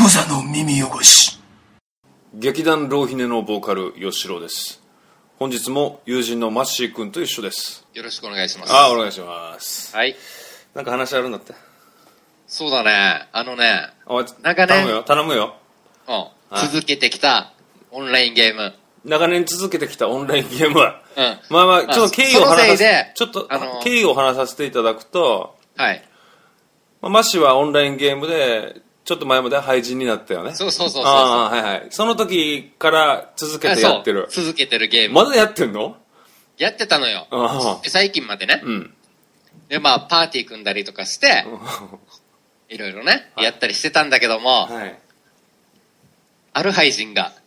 クザの耳汚し。 劇団浪ひねのボーカル吉郎です。本日も友人のマッシー君と一緒です。 よろしくお願いします。 お願いします。 はい。 なんか話あるんだって。 そうだね。なんかね、 頼むよ、 続けてきたオンラインゲーム。 長年続けてきたオンラインゲームは、ちょっと経緯を話させていただくと、 はい。 マッシーはオンラインゲームでちょっと前まで廃人になったよね。 そう。 はいはい。その時から続けてやってる。 続けてるゲーム。 まだやってんの？ やってたのよ。最近までね。で、パーティー組んだりとかして、いろいろね、やったりしてたんだけども、ある廃人が。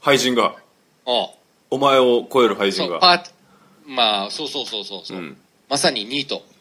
お前を超える廃人が。 そう。まさにニート。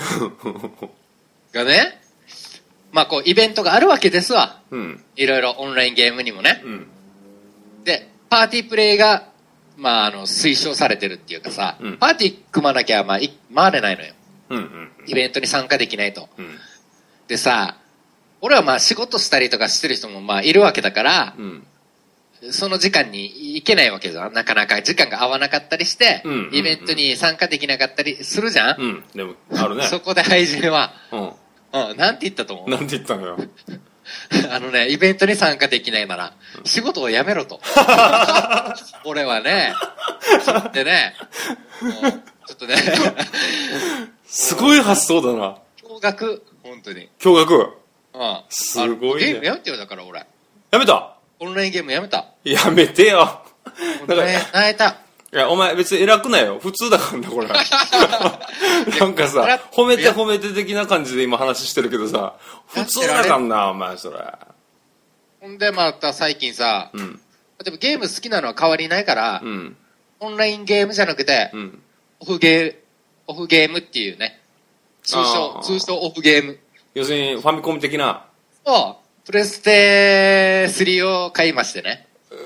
がね、イベントがあるわけですわ。いろいろオンラインゲームにもね。で、パーティープレイが、推奨されてるっていうかさ、パーティー組まなきゃ、回れないのよ。イベントに参加できないと。でさ、俺は仕事したりとかしてる人もいるわけだから、その時間に行けないわけじゃん。なかなか時間が合わなかったりして、イベントに参加できなかったりするじゃん。 でも、あるね。 そこで廃人は、なんて言ったと思う？ なんて言ったのよ。 イベントに参加できないなら、仕事を辞めろと。俺はね、でね、ちょっとね、 すごい発想だな。 驚愕、本当に。 驚愕。すごいね。 ゲームやめてよ、だから俺。 やめた？ オンラインゲームやめた。 やめてよ。 だから、泣いた。 いや、お前別に偉くないよ。普通だからな、これ。なんかさ、褒めて的な感じで今話してるけどさ、普通だからな、お前、それ。 ほんで、また最近さ、例えばゲーム好きなのは変わりないから、オンラインゲームじゃなくて、オフゲームっていうね、通称オフゲーム。 要するにファミコン的な。 プレステ3を買いましてね。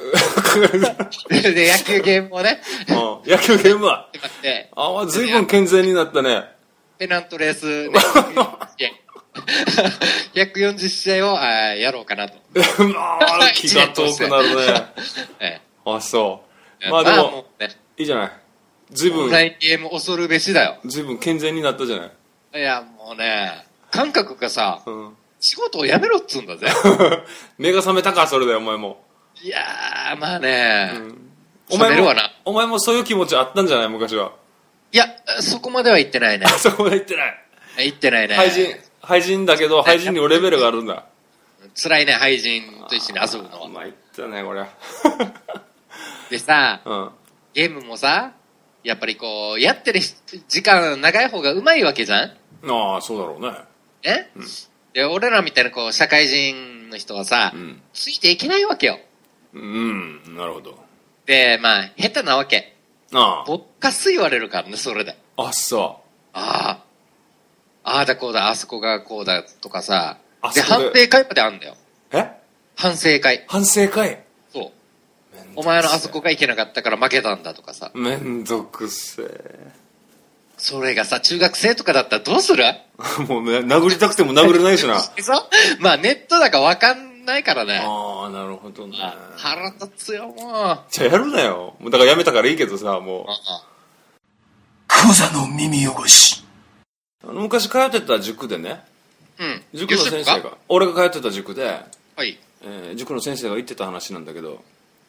で、野球ゲームをね。 野球ゲームは随分健全になったね。 ペナントレース、ね、140試合をやろうかなと。 気が遠くなるね。そう。でも、いいじゃない。随分。 オンラインゲーム恐るべしだよ。 随分健全になったじゃない。 いや、もうね、感覚がさ、仕事を辞めろっつうんだぜ。 目が覚めたか、それでお前も。 いやー、 お前もそういう気持ちあったんじゃない、昔は。 いや、そこまでは言ってないね。 そこまで言ってない。 言ってないね。 廃人だけど、廃人にもレベルがあるんだ。 辛いね、廃人と一緒に遊ぶのは。 言ったね、これ。 でさ、ゲームもさ、やっぱりやってる時間長い方がうまいわけじゃん。 そうだろうね。 で、俺らみたいな社会人の人はさ、ついていけないわけよ。 なるほど。 で、下手なわけ。ぼっかす言われるからね、それで。 そう。 ああだこうだ、あそこがこうだとかさ。で、反省会まであんだよ。反省会。そう。お前のあそこがいけなかったから負けたんだとかさ。 めんどくせえ。 それがさ、中学生とかだったらどうする？ もうね、殴りたくても殴れないしな。 ネットだから分かんないからね。 なるほどね。 腹立つよ、もう。 じゃあやるなよ。だからやめたからいいけどさ、もう。 クザの耳汚し。 昔通ってた塾でね。塾の先生が。俺が通ってた塾で。塾の先生が言ってた話なんだけど。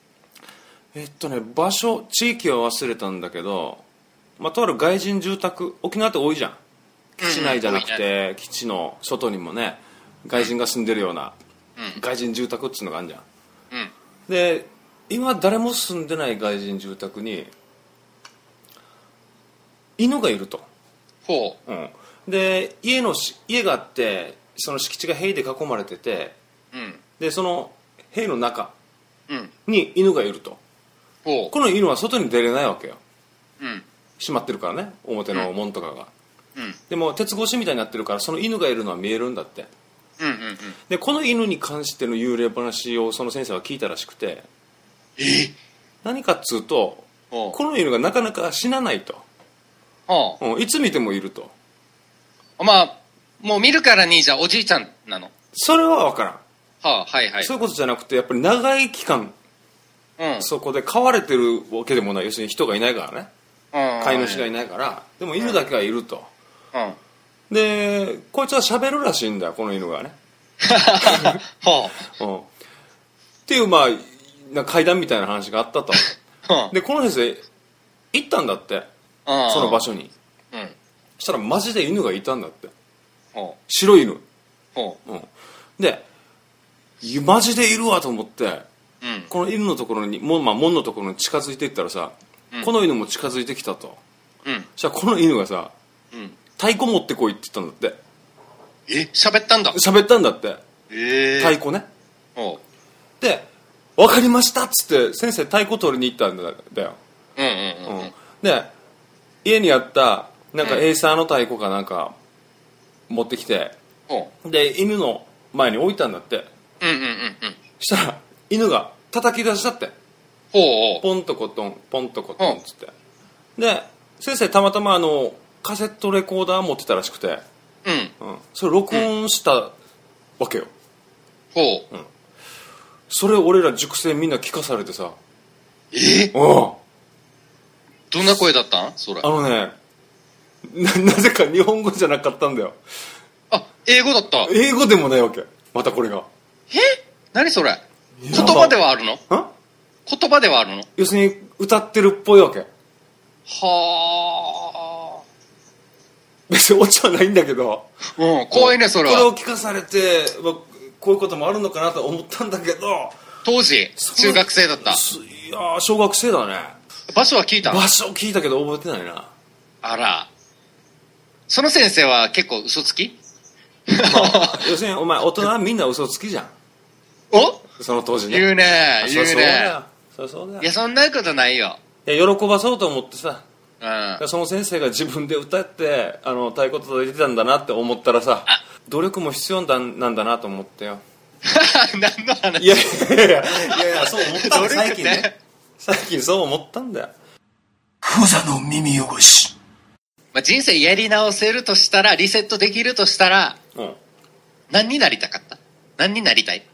地域は忘れたんだけど、とある外人住宅、沖縄って多いじゃん。基地内じゃなくて、基地の外にもね、外人が住んでるような、外人住宅っていうのがあるじゃん。で、今誰も住んでない外人住宅に、犬がいると。で、家があって、その敷地が塀で囲まれてて、で、その塀の中に犬がいると。この犬は外に出れないわけよ。閉まってるからね、表の門とかが。でも鉄越しみたいになってるから、その犬がいるのは見えるんだって。で、この犬に関しての幽霊話をその先生は聞いたらしくて、何かっつうと、この犬がなかなか死なないと。いつ見てもいると。 もう見るからにじゃあおじいちゃんなの？ それは分からん。 はいはい。 そういうことじゃなくて、やっぱり長い期間、そこで飼われてるわけでもない。要するに人がいないからね。飼い主がいないから。でも犬だけはいると。で、こいつは喋るらしいんだよ、この犬がね。っていう、まあ、なんか階段みたいな話があったと。で、この先生、行ったんだって。その場所に。そしたらマジで犬がいたんだって。白い犬。で、マジでいるわと思って、この犬のところに、門のところに近づいていったらさ、この犬も近づいてきたと。そしたらこの犬がさ、太鼓持ってこいって言ったんだって。 喋ったんだ。 喋ったんだって。太鼓ね。で、分かりましたっつって先生太鼓取りに行ったんだよ。で、家にあったなんかエイサーの太鼓かなんか持ってきて、で犬の前に置いたんだって。したら犬が叩き出したって。ポンとコトンポンとコトンっつって。で、先生たまたまカセットレコーダー持ってたらしくて、それ録音したわけよ。それを俺ら塾生みんな聞かされてさ。 どんな声だったんそれ。 なぜか日本語じゃなかったんだよ。 英語だった。 英語でもないわけ。またこれが。 何それ。言葉ではあるの？言葉ではあるの？ 要するに歌ってるっぽいわけ。別にオチはないんだけど。 怖いねそれは。 これを聞かされて、こういうこともあるのかなと思ったんだけど。 当時中学生だった。 いや小学生だね。 場所は聞いたの？ 場所聞いたけど覚えてないな。 あら。その先生は結構嘘つき？ 要するにお前大人はみんな嘘つきじゃん。その当時ね。 言うね。 そうだよ。 いやそんなことないよ。 喜ばそうと思ってさ、その先生が自分で歌って太鼓叩いてたんだなって思ったらさ、努力も必要なんだなと思ってよ。 何の話？ いやそう思ったんだ。最近ね。最近そう思ったんだよ。 クザの耳汚し。 人生やり直せるとしたら、リセットできるとしたら、何になりたかった？何になりたい？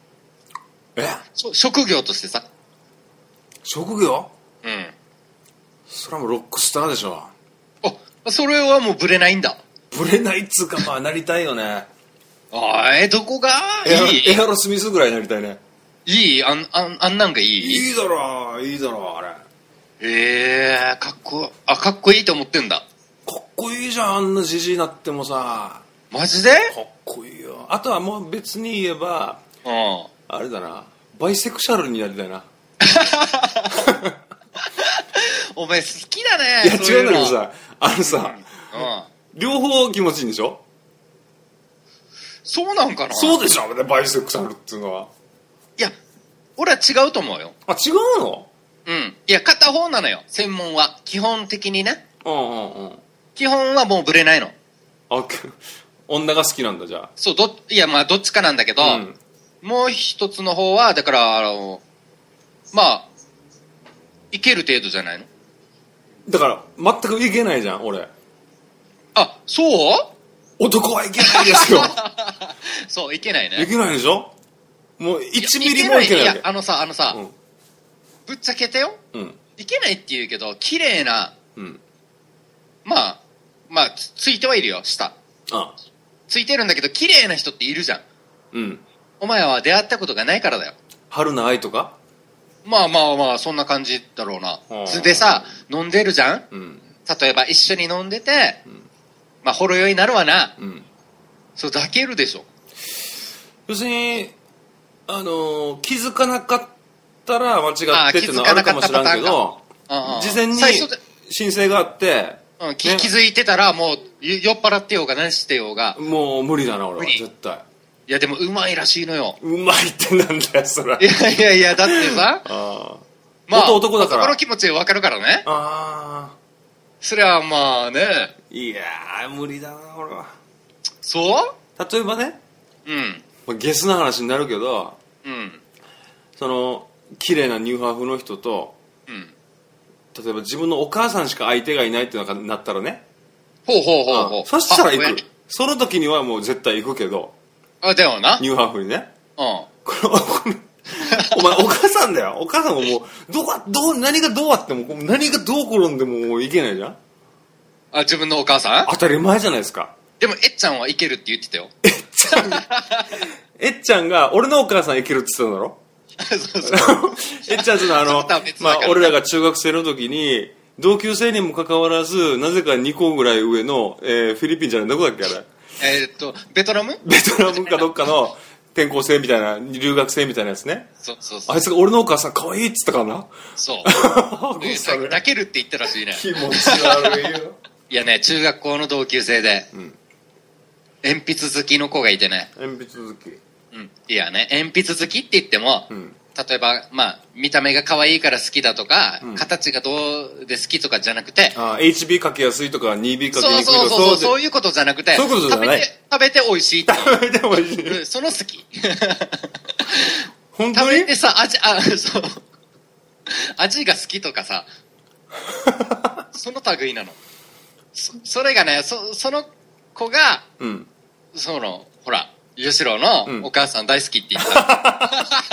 職業としてさ。 職業？それはもうロックスターでしょ。 それはもうブレないんだ。 ブレないっつうか、まあなりたいよね。 どこがいい？ エアロスミスぐらいになりたいね。 いい？あんなんがいい？ いいだろあれ。かっこいいと思ってんだ。 かっこいいじゃん、あんなジジイになってもさ。 マジで？ かっこいいよ。あとはもう別に言えば、あれだな、バイセクシャルになりたいな。 お前好きだね。 いや違うんだけどさ、両方気持ちいいんでしょ？ そうなんかな？ そうでしょ、バイセクシャルっていうのは。 いや俺は違うと思うよ。 違うの？ いや片方なのよ、専門は。基本的にね。基本はもうブレないの。 女が好きなんだ。じゃあそう、いやまあどっちかなんだけど、もう一つの方はだからまあいける程度じゃないの？ だから全くいけないじゃん俺。 そう？ 男はいけないですよ。 そう、いけないね。 いけないでしょ？もう1ミリもいけない。 いやぶっちゃけてよ、いけないって言うけど綺麗な、まあついてはいるよ、下。ついてるんだけど綺麗な人っているじゃん。お前は出会ったことがないからだよ。春菜愛とか？ まあそんな感じだろうな。でさ、飲んでるじゃん、例えば一緒に飲んでて、まあほろ酔いになるわな、そう抱けるでしょ。 要するに気づかなかったら間違ってっていうのはあるかもしれんけど、事前に申請があって、 気づいてたらもう酔っ払ってようが何してようがもう無理だな俺は絶対。 いやでもうまいらしいのよ。 うまいってなんだよそれ。 いやだってさまあ男だから男の気持ち分かるからね。それはまあね。いや無理だな俺は。 そう例えばね、ゲスな話になるけど、その綺麗なニューハーフの人と、例えば自分のお母さんしか相手がいないっていうのがなったらね、そしたら行く。その時にはもう絶対行くけど。 でもなニューハーフにね。 お前お母さんだよ。お母さんももう何がどうあっても何がどう転んでももういけないじゃん。 自分のお母さん当たり前じゃないですか。 でもえっちゃんはいけるって言ってたよ。 えっちゃんが俺のお母さんいけるって言ってたんだろ。 そうそうえっちゃん俺らが中学生の時に同級生にもかかわらずなぜか2個ぐらい上の、フィリピンじゃないどこだっけあれ。 ベトナムかどっかの転校生みたいな留学生みたいなやつね。 そうあいつが俺のお母さん可愛いっつったからな。 そう抱けるって言ったらしいね。 気持ち悪いよ。 いやね、中学校の同級生で、鉛筆好きの子がいてね。 鉛筆好き。 いやね、鉛筆好きって言っても、例えば見た目が可愛いから好きだとか、形がどうで好きとかじゃなくて、 HB 書きやすいとか 2B 書きにくいとか、 そういうことじゃなくて、 そういうことじゃない。 食べて美味しいって食べて美味しい、 その好き。 本当に食べてさ、そう味が好きとかさ、その類なの。それがね、その子が、ほら吉郎のお母さん大好きって言った、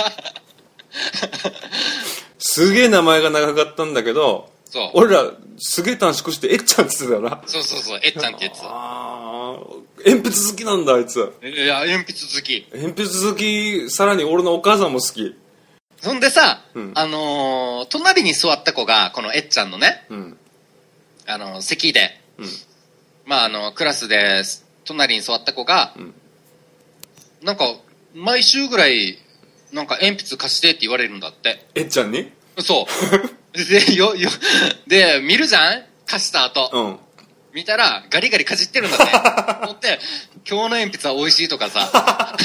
すげえ名前が長かったんだけど、俺らすげえ短縮してえっちゃんって言ってたよな。 そうえっちゃんって言ってた。 鉛筆好きなんだあいつ。 いや鉛筆好き。 鉛筆好き、さらに俺のお母さんも好き。 そんでさ、隣に座った子がこのえっちゃんのね、席で、クラスで隣に座った子が、なんか毎週ぐらいなんか鉛筆貸してって言われるんだって。 えっちゃんに？ そうで見るじゃん、貸した後、見たらガリガリかじってるんだって思って、今日の鉛筆は美味しいとかさ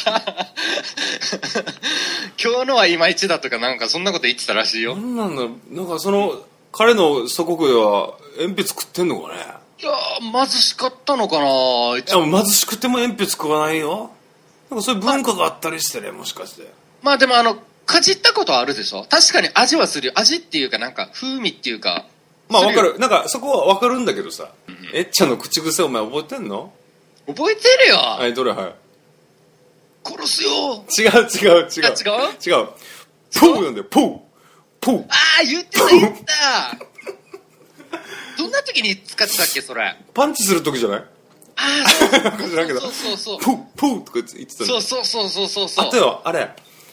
今日のはいまいちだとかなんかそんなこと言ってたらしいよ。 なんかその彼の祖国では鉛筆食ってんのかね。 いや貧しかったのかな。 いや貧しくても鉛筆食わないよ。なんかそういう文化があったりしてね、もしかして。 でもかじったことはあるでしょ。確かに味はするよ。味っていうかなんか風味っていうか。 わかる。なんかそこはわかるんだけどさ、えっちゃんの口癖お前覚えてんの？ 覚えてるよ。 はい、どれ？はい。 殺すよ。 違う。違う。ポーなんだよ。ポー。 言ってた。どんな時に使ってたっけそれ。 パンチする時じゃない？ そう知らんけど。 そう。 ポーとか言ってたの。 そう。 あとよ、あれ、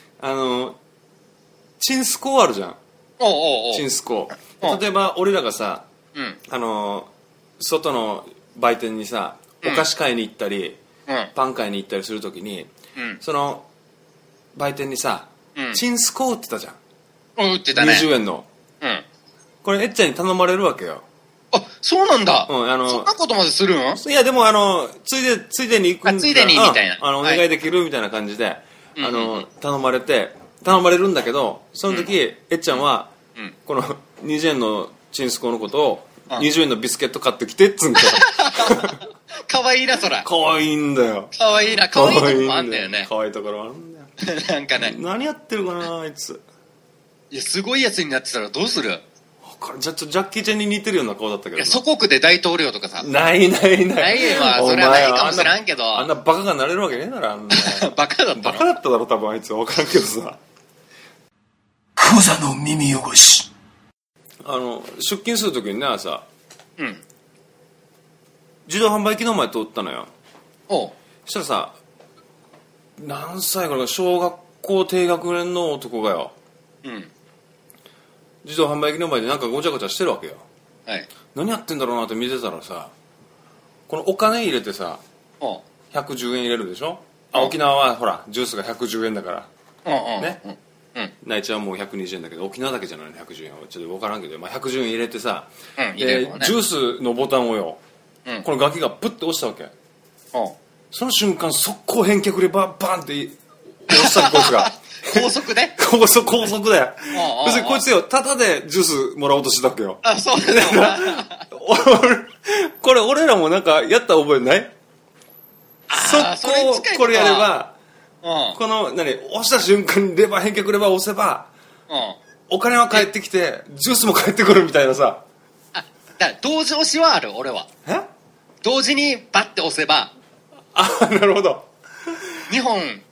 チンスコーあるじゃん。チンスコー。例えば俺らがさ、外の売店にさ、お菓子買いに行ったり、パン買いに行ったりするときに、その売店にさ、チンスコー売ってたじゃん。 売ってたね。 20円の。これえっちゃんに頼まれるわけよ。 そうなんだ。そんなことまでするん？ いやでもついでに行くんだ。 ついでにみたいな。 お願いできるみたいな感じで、頼まれるんだけど、その時、えっちゃんは、この20円のチンスコのことを、20円のビスケット買ってきてっつうんだよ。 かわいいなそら。 かわいいんだよ。 かわいいな。かわいいところもあんだよね。 かわいいところもあるんだよ。 なんかね。 何やってるかなあいつ。 いやすごいやつになってたらどうする？ ジャッキーちゃんに似てるような顔だったけど。いや祖国で大統領とかさ。 ないわ。 それはないかもしらんけど。 あんなバカがなれるわけねえだろ。あんなバカだっただろ多分あいつ。分からんけどさ。 クザの耳汚し。 出勤するときにね、朝、自動販売機の前通ったのよ。そしたらさ、何歳から小学校低学年の男がよ、自動販売機の前でなんかごちゃごちゃしてるわけよ。何やってんだろうなって見てたらさ、このお金入れてさ、110円入れるでしょ。沖縄はほらジュースが110円だからね。内地はもう120円だけど、沖縄だけじゃないの110円はちょっと分からんけど、110円入れてさ、ジュースのボタンをよ、このガキがプッて押したわけ。その瞬間速攻返却でバンって押したこいつが。 高速で高速だよ。要するにこいつよ、タダでジュースもらおうとしてたわけよ。 そうだこれ俺らもなんかやった覚えない？速攻これやれば、この押した瞬間にレバー返却レバーを押せば、お金は返ってきてジュースも返ってくるみたいなさ。 だ同時押しはある。俺は同時にバッて押せば。 なるほど。 2本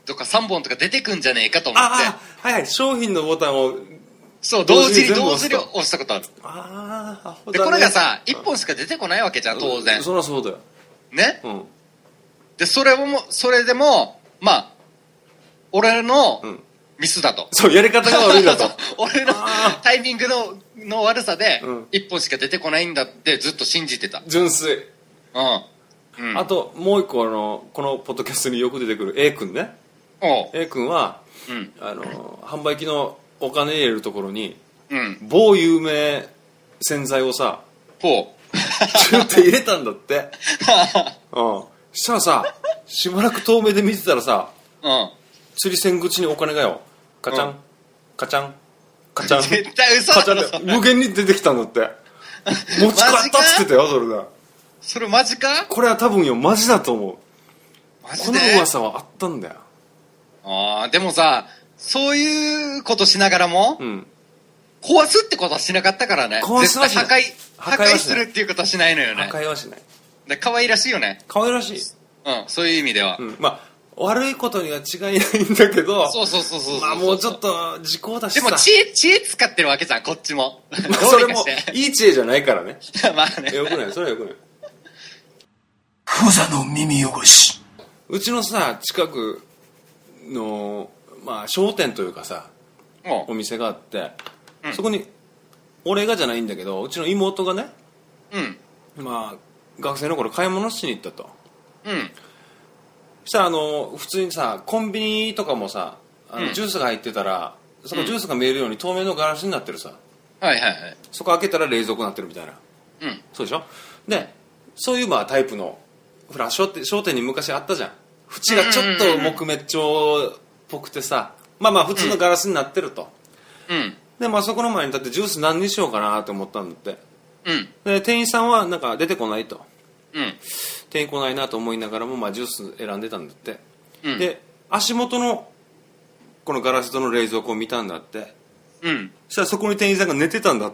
とか3本とか出てくんじゃねえかと思って。 はいはい、商品のボタンをそう同時に押したことある。でこれがさ1本しか出てこないわけじゃん当然。 そりゃそうだよね。でそれでもまあ俺のミスだと。 そうやり方が悪いだと。 俺のタイミングの悪さで1本しか出てこないんだってずっと信じてた。 純粋。あともう一個このポッドキャストによく出てくる A 君ね。A 君は販売機のお金入れるところに某有名洗剤をさチュって入れたんだって。したらさしばらく遠目で見てたらさ釣り線口にお金がよカチャンカチャンカチャン絶対嘘だろ。 無限に出てきたんだって。持ち帰ったっつってたよそれが。 それマジか。 これは多分よマジだと思う。 マジでこの噂はあったんだよ。 でもさそういうことしながらも、壊すってことはしなかったからね。絶対破壊するっていうことはしないのよね。 破壊はしない。 で可愛らしいよね。 可愛らしい。 そういう意味では。 まあ悪いことには違いないんだけど。 そう。 まあもうちょっと時効だしさ。 でも知恵使ってるわけじゃんこっちも。 それもいい知恵じゃないからね。 まあね。 よくないそれはよくない。 クザの耳汚し。 うちのさ近くのまあ商店というかさお店があって、そこに俺がじゃないんだけどうちの妹がね、まあ学生の頃買い物しに行ったと。そしたら普通にさコンビニとかもさジュースが入ってたらそこジュースが見えるように透明のガラスになってるさ。そこ開けたら冷蔵庫になってるみたいな。そうでしょ。でそういうまあタイプのほら商店に昔あったじゃん。縁がちょっと木目調っぽくてさまあ普通のガラスになってると。でまあそこの前に立ってジュース何にしようかなと思ったんだって。で店員さんはなんか出てこないと。店員来ないなと思いながらもまあジュース選んでたんだって。で足元のこのガラス戸の冷蔵庫を見たんだって。そしたらそこに店員さんが寝てたんだって。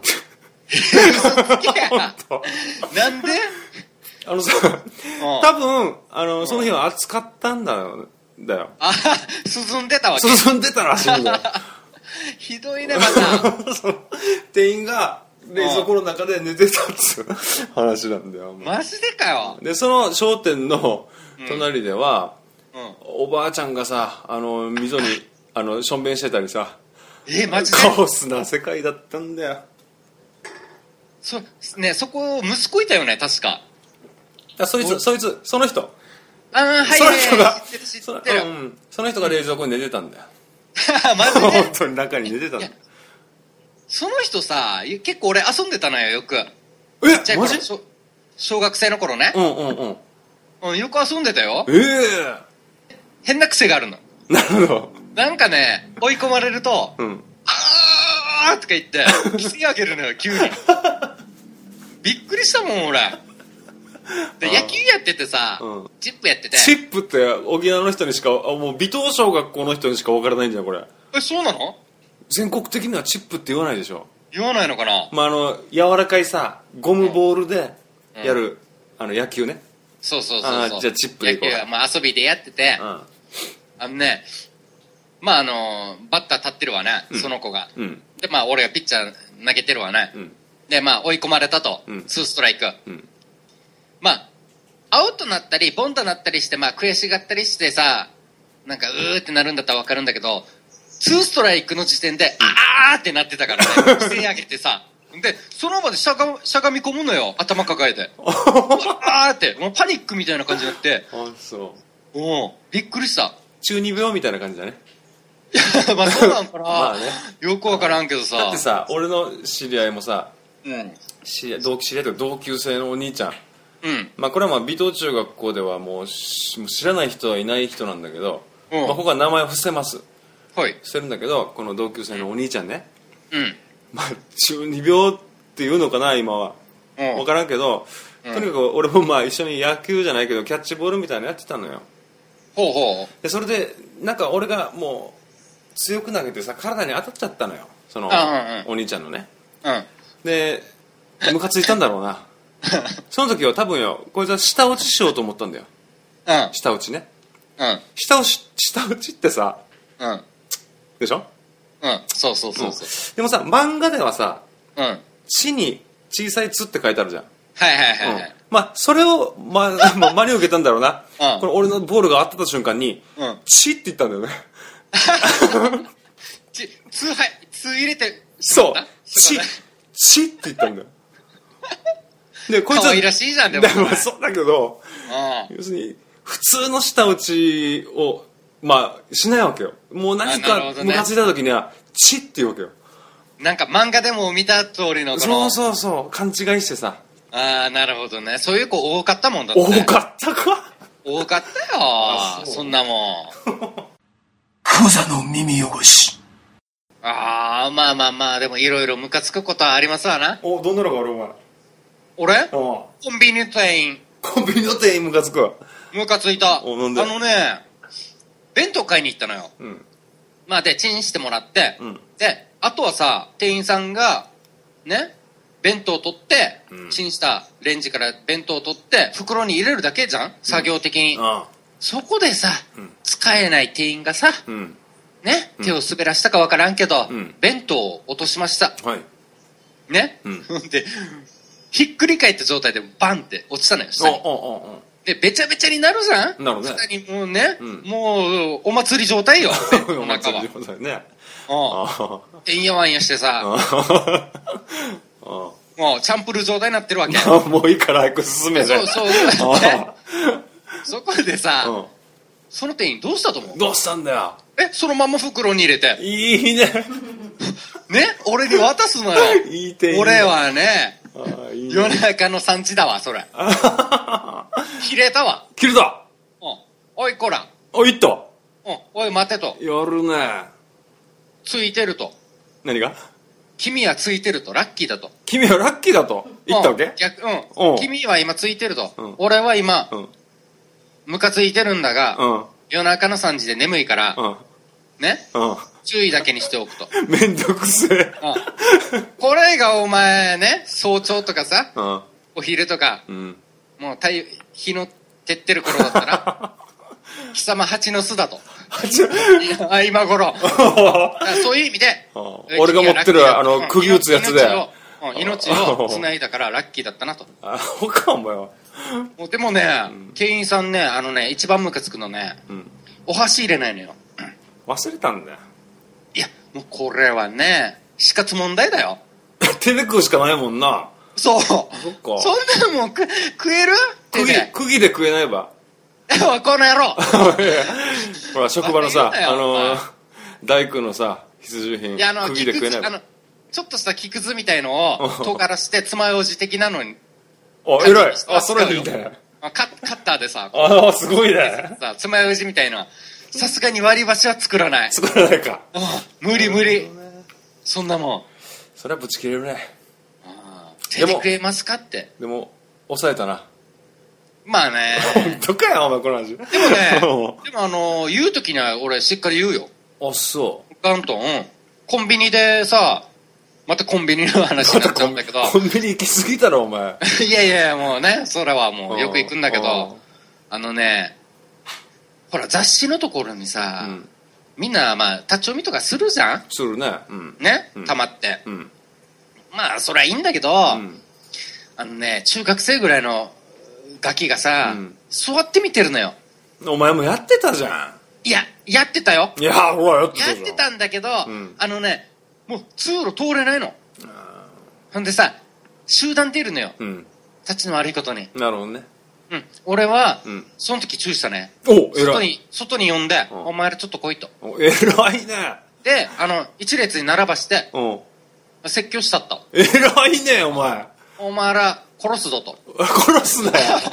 なんでさ多分その日は暑かったんだよ。 涼んでたわけ。 涼んでたらしいんだよ。 ひどいねまた。 店員が冷蔵庫の中で寝てたっていう話なんだよ。 マジでかよ。 でその商店の隣では、おばあちゃんがさ溝にしょんべんしてたりさ。 マジでカオスな世界だったんだよ。 ねそこ息子いたよね確か。 その人その人がその人が冷蔵庫に寝てたんだよ。 マジで本当に中に寝てたんだよ。 その人さ結構俺遊んでたのよよく。 マジ？ 小学生の頃ね。よく遊んでたよ。変な癖があるの。 なるほど。 なんかね追い込まれるとあーとか言ってキス上げるのよ急に。びっくりしたもん俺。で野球やっててさ、チップやってて。 チップって沖縄の人にしかもう尾藤小学校の人にしか分からないんじゃんこれ。 そうなの？ 全国的にはチップって言わないでしょ。 言わないのかな。 まあ柔らかいさゴムボールでやる、野球ね。 そうじゃあチップでいこう。 野球はまあ遊びでやってて、ねまあバッター立ってるわね、その子が。でまあ俺がピッチャー投げてるわね。でまあ追い込まれたと、2ストライク。まあアウトなったりボンとなったりしてまあ悔しがったりしてさなんかってなるんだったら分かるんだけど2ストライクの時点であーってなってたからね。規制上げてさでその場でしゃがみ込むのよ頭抱えて。あーってもうパニックみたいな感じになって。そうびっくりした。 中二病みたいな感じだね。 まあそうなんかな。まあねよく分からんけどさ。 だってさ俺の知り合いもさ、知り合いというか同級生のお兄ちゃん。まあこれはまあ尾藤中学校ではもう知らない人はいない人なんだけど、まあここは名前を伏せます。伏せるんだけどこの同級生のお兄ちゃんね。まあ中二病っていうのかな今は。分からんけど、とにかく俺もまあ一緒に野球じゃないけどキャッチボールみたいなのやってたのよ。でそれでなんか俺がもう強く投げてさ体に当たっちゃったのよそのお兄ちゃんのね。でムカついたんだろうな。その時は多分よこいつは舌打ちしようと思ったんだよ。舌打ちね。 舌打ちってさ、でしょ？ そうそうそうそう。 でもさ、漫画ではさ、地に小さいつって書いてあるじゃん。 はいはいはい。 まあ、それを、真に受けたんだろうな。これ俺のボールが当たった瞬間に、チって言ったんだよね。 つ入れて、 そう。チって言ったんだよ。で、こいつは。 可愛らしいじゃん、でも。 そうだけど、要するに、普通の舌打ちを、しないわけよ。もう何かムカついた時には、チって言うわけよ。 なんか漫画でも見た通りのそう、勘違いしてさ。 ああ、なるほどね。そういう子多かったもんだって。 多かったか？ 多かったよ。そんなもん。 クザの耳汚し。 ああ、まあ、でもいろいろムカつくことはありますわな。 どんなのがあるお前。 俺？コンビニ店員。 コンビニの店員ムカつくわ。 ムカついた。 なんで？ 弁当買いに行ったのよ。で、チンしてもらって、で、あとはさ、店員さんが、ね、弁当を取って、チンしたレンジから弁当を取って、袋に入れるだけじゃん？作業的に。そこでさ、使えない店員がさ、ね、手を滑らしたかわからんけど、弁当を落としました。ね、で、ひっくり返った状態でバンって落ちたのよ、下に。で、べちゃべちゃになるじゃん？ なるね。 下にもうね、もう、お祭り状態よ、お腹は。てんやわんやしてさ、もう、チャンプルー状態になってるわけ。 もういいから早く進めね。 そう。そこでさ、その店員どうしたと思う？ どうしたんだよ。 そのまま袋に入れて。 いいね。 ね、俺に渡すのよ。 いい店員。 俺はね、夜中の産地だわ、それ。切れたわ。 切れた。 おい、こら。 いった。 おい、待てと。 やるね。 ついてると。 何が？ 君はついてると。ラッキーだと。 君はラッキーだと言ったわけ？ 君は今ついてると。俺は今、ムカついてるんだが、夜中の3時で眠いから、ね、注意だけにしておくと。 めんどくせえ。 これがお前ね、早朝とかさ、お昼とか、もう日の照ってる頃だったら、貴様蜂の巣だと。今頃。そういう意味で、 俺が持ってる釘打つやつで。 命を繋いだからラッキーだったなと。 ほかお前は。 でもね、店員さんね、一番ムカつくのね、お箸入れないのよ。 忘れたんだよ。 いや、もうこれはね、死活問題だよ。 手で食うしかないもんな。 そう。そっか。 そんなもん食える？ 釘で食えないば。 この野郎。 ほら、職場のさ、大工のさ、必需品。釘で食えないば。 ちょっとした木くずみたいのを尖らして爪楊枝的なのに。 偉い。それいいね。 カッターでさ。 すごいね。 爪楊枝みたいな。さすがに割り箸は作らない。 作らないか。 無理。そんなもん。 それはぶち切れるね。 手で食えますかって。 でも、抑えたな。 まあね。 本当かよ、お前、この話。でも言うときには俺しっかり言うよ。 そう。 ガントン、コンビニでさ、またコンビニの話になっちゃうんだけど。 コンビニ行き過ぎたろ、お前。 いや、もうね、それはもうよく行くんだけど、ほら、雑誌のところにさ、みんな、立ち読みとかするじゃん？ するね。 ね、たまって。まあ、それはいいんだけど、中学生ぐらいのガキがさ、座って見てるのよ。 お前もやってたじゃん。 いや、やってたよ。 いや、ほら、やってたんだけど、もう通路通れないの。ほんでさ、集団でいるのよ。立ちの悪いことに。 なるほどね。 俺は、その時注意したね。外に呼んで、お前らちょっと来いと。 偉いね。 で、一列に並ばして、説教したった。 偉いね、お前。 お前ら殺すぞと。 殺すなよ。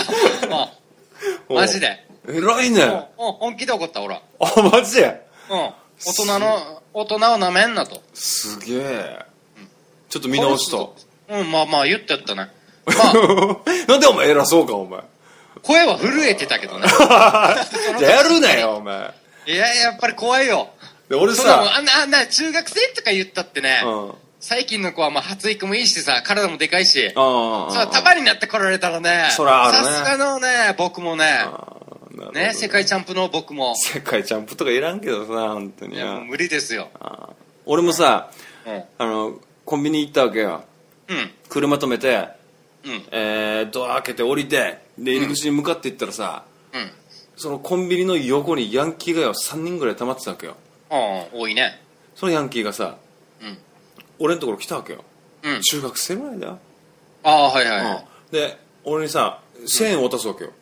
マジで。 偉いね。 本気で怒った、俺は。 マジで？ 大人をなめんなと。 すげえ。ちょっと見直した。 言ってやったね。 なんでお前偉そうか、お前。 声は震えてたけどね。 じゃあやるなよ、お前。 いや、やっぱり怖いよ。 俺さ、 中学生とか言ったってね、最近の子は発育もいいしさ、体もでかいし、束になって来られたらね、さすがのね、僕もね、 ね、世界チャンプの僕も。 世界チャンプとかいらんけどさ、本当に。 いや、もう無理ですよ。 俺もさ、コンビニ行ったわけよ。車止めて、ドア開けて降りて、で、入り口に向かって行ったらさ、そのコンビニの横にヤンキーがよ、3人ぐらい溜まってたわけよ。 多いね。 そのヤンキーがさ、俺のところ来たわけよ。中学生ぐらいだよ。 はいはい。 で、俺にさ、1000円渡すわけよ。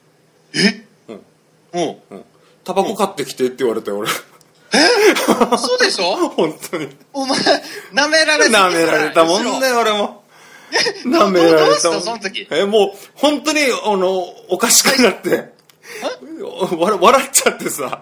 タバコ買ってきてって言われて、俺。 そうでしょ本当に。 お前、舐められたもんだよ、俺も。舐められたもん。 どうしたその時。 もう、本当に、おかしくなって、笑っちゃってさ、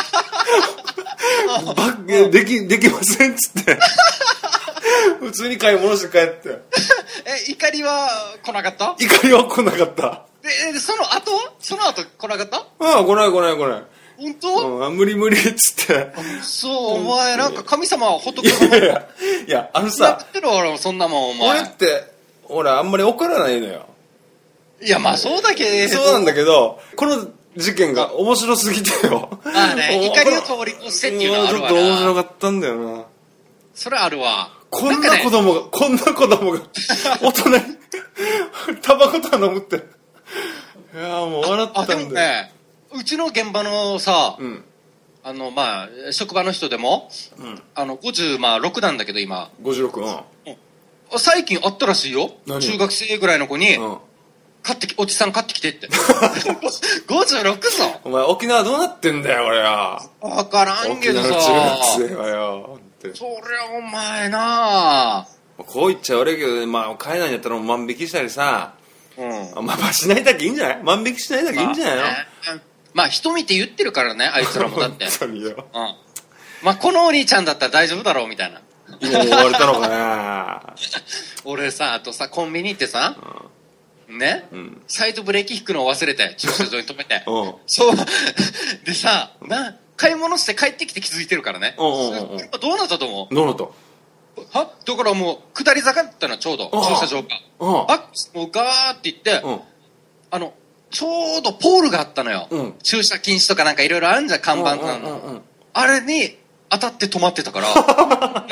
できませんっつって、普通に買い物して帰って。 怒りは来なかった？ 怒りは来なかった。 その後来なかった？ 来ない。 本当？ 無理っつって。 そう、お前なんか神様仏様。 いや、さ。 やってる俺もそんなもん、お前。 俺って、俺あんまり怒らないのよ。 いや、まあそうだけど。 そうなんだけど、この事件が面白すぎてよ。 怒りを通り越してっていうのはあるわな。 ちょっと面白かったんだよな。 それあるわ。 こんな子供が、大人に、タバコとか飲むって。いやもう笑ったんだよ。 でもね、うちの現場のさ、まあ、職場の人でも、56なんだけど今。 56、 最近あったらしいよ。中学生ぐらいの子に、おじさん買ってきてって。56ぞ。 お前沖縄どうなってんだよ、俺は。 わからんけどさ。 沖縄中学生はよ。 そりゃお前なこう言っちゃ悪いけど、まあ、海外にやったら万引きしたりさ、まあ、しないだけいいんじゃない？万引きしないだけいいんじゃないの？ まあ、人見て言ってるからね、あいつらもだって。 本当によ。 まあ、このお兄ちゃんだったら大丈夫だろう、みたいな。 今言われたのかな俺さ、あとさ、コンビニ行ってさ、ね、サイドブレーキ引くのを忘れて、駐車場に止めて。そう。でさ、買い物して帰ってきて気づいてるからね。どうなったと思う？ どうなった？ だからもう、下り坂だったのちょうど、駐車場が。もうガーって行って、ちょうどポールがあったのよ。駐車禁止とかなんかいろいろあるんじゃん、看板の。あれに当たって止まってたから、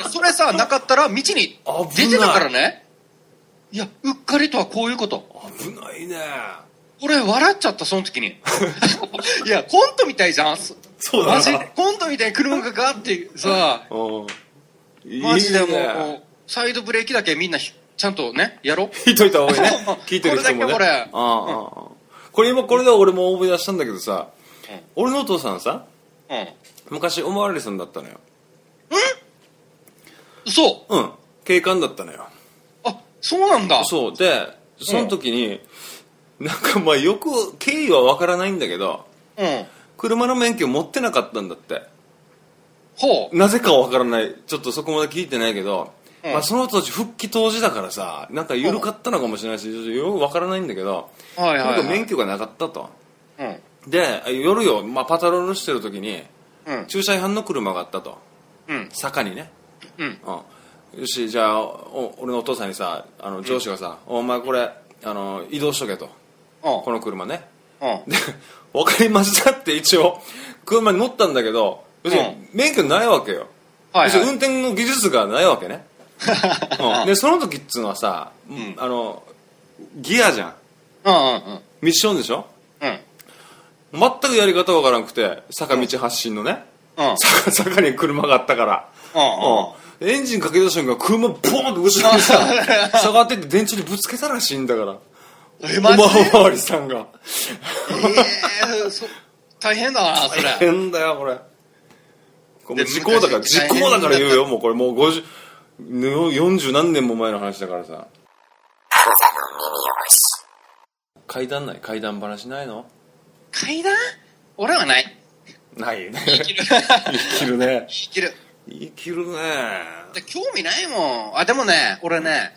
それさ、なかったら道に出てたからね。いや、うっかりとはこういうこと。 危ないね。 俺笑っちゃった、その時に。いや、コントみたいじゃん。 そうだな。 マジでコントみたいに車がガーってさ、マジでもう、サイドブレーキだけみんなちゃんとね、やろう。 引いといた方がいいね。聞いてる人もね。 これだけこれ今これで俺も思い出したんだけどさ、俺のお父さんさ、昔おまわりさんだったのよ。 嘘？ 警官だったのよ。 あ、そうなんだ。 そうで、その時に、なんかまあよく経緯はわからないんだけど、車の免許持ってなかったんだって。なぜかわからない。ちょっとそこまで聞いてないけど、まあその当時復帰当時だからさ、なんか緩かったのかもしれないし、よくわからないんだけど、免許がなかったと。で、夜よ、まあパトロールしてる時に、駐車違反の車があったと。坂にね。よし、じゃあ俺のお父さんにさ、上司がさ、お前これ移動しとけと、この車ね。で、分かりましたって一応車に乗ったんだけど、要するに免許ないわけよ。要するに運転の技術がないわけね。でその時っつうのはさ、ギアじゃん。ミッションでしょ。全くやり方わからなくて、坂道発進のね、坂に車があったから、エンジンかけた瞬間車ボーンって後ろにさ下がってって電柱にぶつけたらしいんだから、おまわりさんが。 大変だな、それ。 大変だよこれ。時効だから言うよ。もうこれもう40何年も前の話だからさ。怪談ない？怪談話ないの？ 怪談？俺はない。 ないね。 生きる。 生きるね。 生きるね。興味ないもん。でもね、俺ね、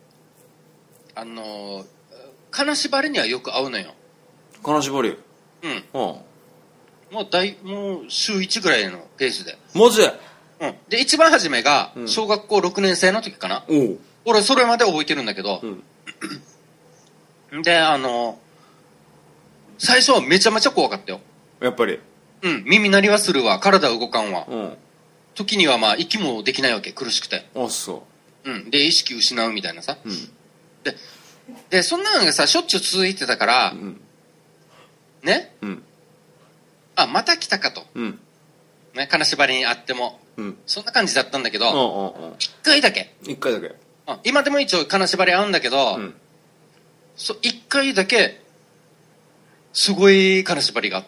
金縛りにはよく合うのよ。 金縛り？ もう週1ぐらいのペースで。 マジで？ で、一番初めが、小学校6年生の時かな。俺、それまで覚えてるんだけど、で、最初はめちゃめちゃ怖かったよ。 やっぱり。 うん、耳鳴りはするわ、体動かんわ。うん。時にはまあ、息もできないわけ、苦しくて。 あ、そう。 うん。で、意識失うみたいなさ。うん。で、そんなのがさ、しょっちゅう続いてたから、うん、ね、うん、あ、また来たかと。うん。ね、金縛りにあっても、うん、そんな感じだったんだけど、一回だけ。 一回だけ。 今でも一応金縛り合うんだけど、うん、一回だけ、すごい金縛りがあった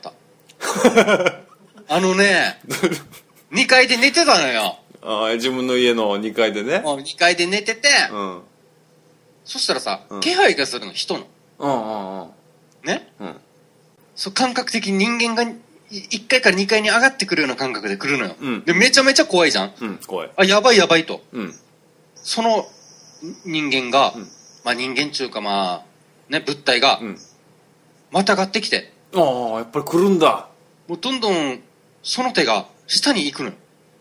。2階で寝てたのよ。 自分の家の2階でね。 2階で寝てて、うん、そしたらさ、気配がするの、人の。ね、うん、そう感覚的に人間が1階から2階に上がってくるような感覚で来るのよ。うん、で、めちゃめちゃ怖いじゃん。 うん、怖い。 あ、やばいやばいと。うん、その人間が、まあ人間中かまあ、ね、物体が、またがってきて。 ああ、やっぱり来るんだ。 もうどんどん、その手が下に行くのよ。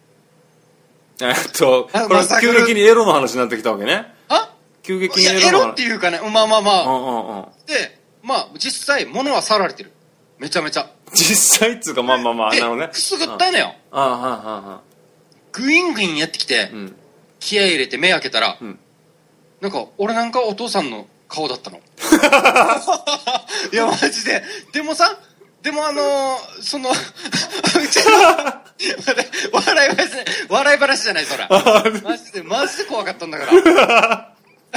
これ急激にエロの話になってきたわけね。急激にエロの話。 エロっていうかね、まあまあまあ。で、まあ実際物は触られてる。めちゃめちゃ。 実際っつうか、まあまあまあ、なるほどね。 くすぐったいのよ。グイングインやってきて、気合い入れて目開けたら、なんか俺なんかお父さんの顔だったの。いやマジで。でもさ、うちの笑い話じゃないそら。マジで怖かったんだから。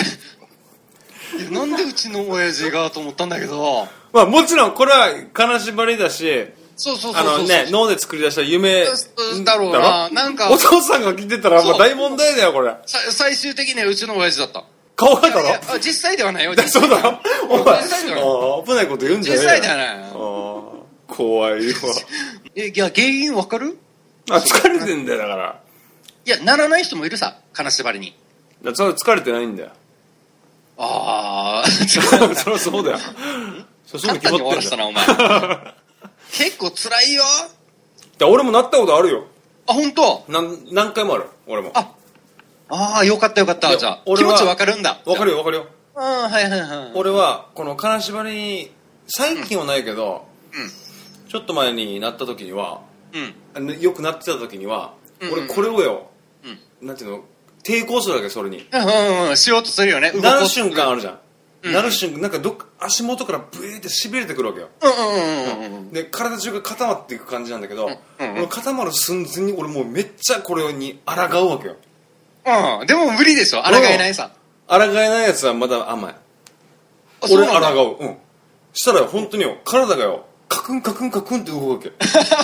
なんでうちの親父がと思ったんだけど。 まあもちろんこれは金縛りだし、 そう脳で作り出した夢だろうな。なんかお父さんが来てたら大問題だよこれ。 最終的にはうちの親父だった。 顔がだろ。 実際ではないよ。 そうだろ。お前危ないこと言うんじゃねえよ。 実際ではない。 怖いわ。 いや原因わかる？ 疲れてんだよだから。 いやならない人もいるさ、金縛りに。 それ疲れてないんだよ。 ああ。 そりゃそうだよ。 簡単に終わらせたなお前。結構辛いよ。 俺もなったことあるよ。 あ、本当？ 何回もある俺も。 ああ、よかったよかった。じゃあ気持ちわかるんだ。 わかるよわかるよ。 はいはいはい。 俺はこの金縛り最近はないけど、ちょっと前になった時には、よくなってた時には、俺これをよ、なんていうの、抵抗するわけそれに。 しようとするよね。 なる瞬間あるじゃん。なる瞬間なんか足元からブーってしびれてくるわけよ。で体中が固まっていく感じなんだけど、俺固まる寸前に俺もうめっちゃこれに抗うわけよ。 でも無理でしょ、抗えないさ。 抗えないやつはまだ甘い。俺抗う。したら本当によ、体がよカクンカクンカクンって動くわけ。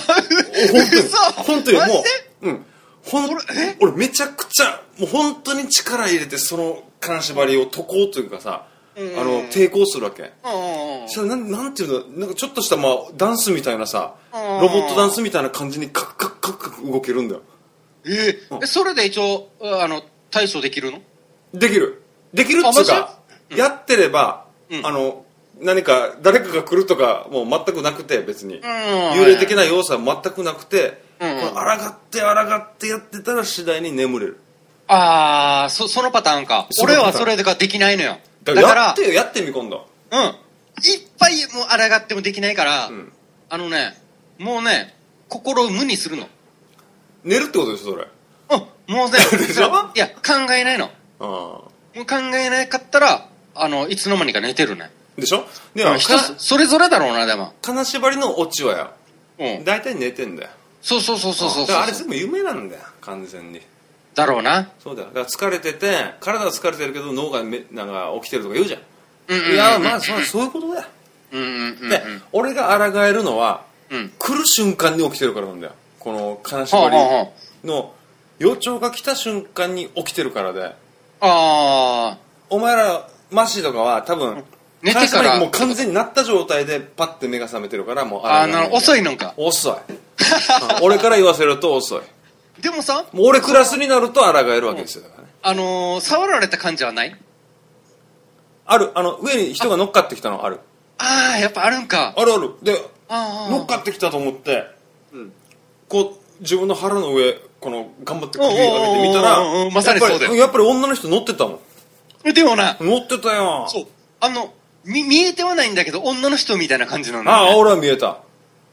本当にもう、俺めちゃくちゃもう本当に力入れてその金縛りを解こうというかさ、抵抗するわけ。それなんていうの、なんかちょっとしたまあダンスみたいなさ、ロボットダンスみたいな感じにカクカクカクカク動けるんだよ。 それで一応対処できるの？ できるっていうか、やってれば何か誰かが来るとかもう全くなくて、別に幽霊的な要素は全くなくて、抗ってやってたら次第に眠れる。 ああ、そのパターンか。俺はそれができないのよ。 だからやってみ今度。 いっぱいもう抗ってもできないから、もうね心を無にするの。 寝るってことでしょそれ。 もうねいや考えないの。もう考えなかったらいつの間にか寝てるね。 でしょ。で人それぞれだろうな。でも金縛りのオチはや、大体寝てんだよ。 そうだからあれ全部夢なんだよ完全に。 だろうな。 そうだよ。だから疲れてて体は疲れてるけど脳がなんか起きてるとか言うじゃん。いやまあそういうことだよ。で俺が抗えるのは来る瞬間に起きてるからなんだよ。この金縛りの予兆が来た瞬間に起きてるからで。お前らマッシーとかは多分寝てからもう完全になった状態でパッて目が覚めてるから、もう遅いのか。 遅い。俺から言わせると遅い。 でもさ、 もう俺クラスになると抗えるわけですよ。だからね、触られた感じはない？ ある。上に人が乗っかってきたのある。 やっぱあるんか。 ある。で乗っかってきたと思って、こう自分の腹の上この頑張って首上げてみたら、 まさにそうだよ。 やっぱり女の人乗ってたもん。 でもな、 乗ってたよ。 そう、見えてはないんだけど女の人みたいな感じなんだ、ね。 俺は見えた。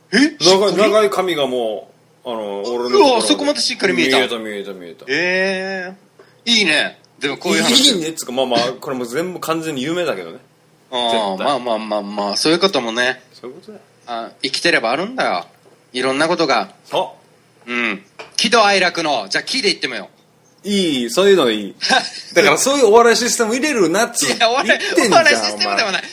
長い髪がもう俺のうわ、そこまでしっかり見えた。 見えた。 いいね。でもこういう話。 いいねっつうか、まあこれも全部完全に夢だけどね。 まあそういうこともね。 そういうことだよ。 生きてればあるんだよ。いろんなことが。 そう。 喜怒哀楽の、じゃあ喜で言ってみよう。いい、そういうのいい。だからそういうお笑いシステム入れるなっつう。 いや、お笑いシステムではない。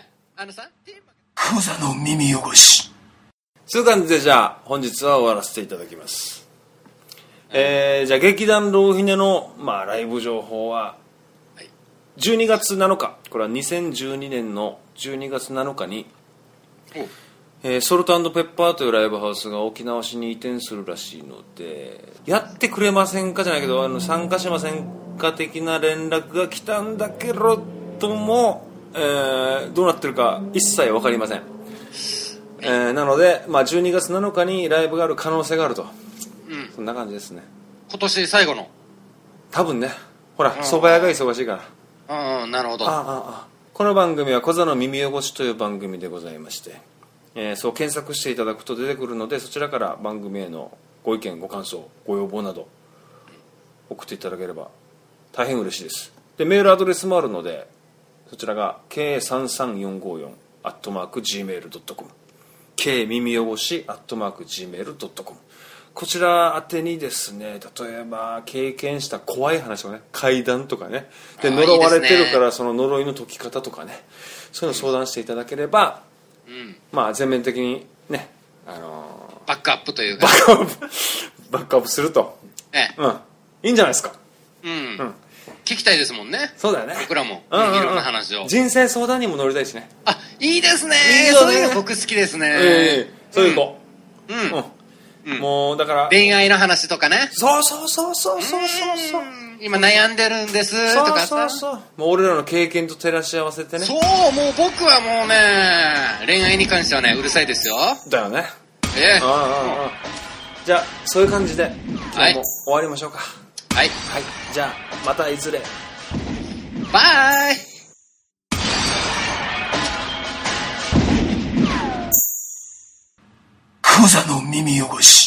クザの耳汚し。 そういう感じで、じゃあ本日は終わらせていただきます。じゃあ劇団ローヒネの、ライブ情報は12月7日、これは2012年の12月7日に、ソルト&ペッパーというライブハウスが沖縄市に移転するらしいので、やってくれませんかじゃないけど、参加しませんか的な連絡が来たんだけれども、どうなってるか一切分かりません。なので、12月7日にライブがある可能性があると、そんな感じですね。 今年最後の多分ね。ほら、蕎麦屋が忙しいから。 なるほど。 この番組はコザの耳汚しという番組でございまして、そう検索していただくと出てくるので、そちらから番組へのご意見ご感想ご要望など送っていただければ大変嬉しいです。でメールアドレスもあるので、そちらが k33454@gmail.com k 耳汚し@gmail.com、 こちら宛てにですね、例えば経験した怖い話とかね、怪談とかね、で呪われてるからその呪いの解き方とかね、そういうの相談していただければ、全面的にね、 バックアップというかバックアップすると、いいんじゃないですか。 聞きたいですもんね。 そうだよね。 僕らもいろんな話を。 人生相談にも乗りたいしね。 いいですね。そういうの僕好きですね。 そういう子。もうだから恋愛の話とかね。 そう。 今悩んでるんですとかさ。 もう俺らの経験と照らし合わせてね。 そう、もう僕はもうね、恋愛に関してはね、うるさいですよ。 だよね。じゃあそういう感じで今日も終わりましょうか。はい。じゃあまたいずれ。 バイ。 クザの耳汚し。